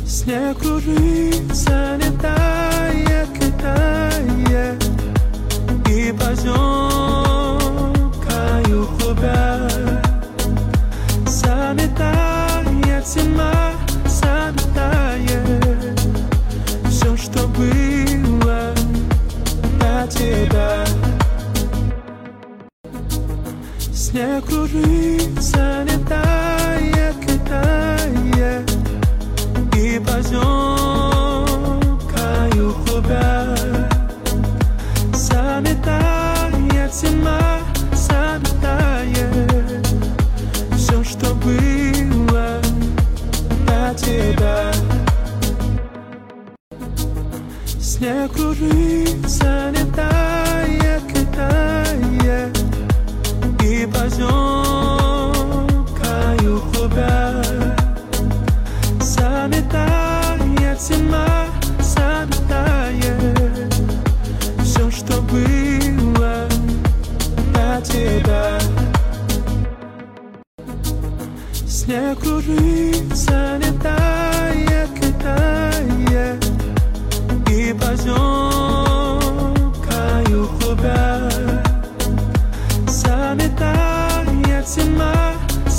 Снег кружится, не тает, летает, и поземкою клубя заметает зима, заметает все, что было до тебя. Снег кружится, не тает, летает, и поземкою клубя заметает зима, заметает все, что было до тебя. Снег кружится, не тает, летает, и поземкою клубя заметает зима, заметает все, что было до тебя. Снег кружится, не тает, летает, и поземкою